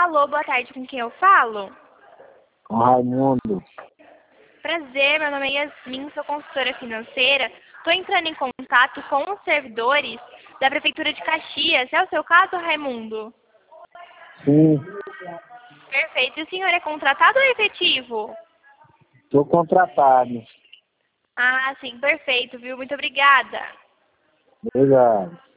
Alô, boa tarde, com quem eu falo? Com Raimundo. Prazer, meu nome é Yasmin, sou consultora financeira. Estou entrando em contato com os servidores da Prefeitura de Caxias. É o seu caso, Raimundo? Sim, Perfeito. E o senhor é contratado ou efetivo? estou contratado. Ah, sim, perfeito, viu? Muito obrigada. Obrigado.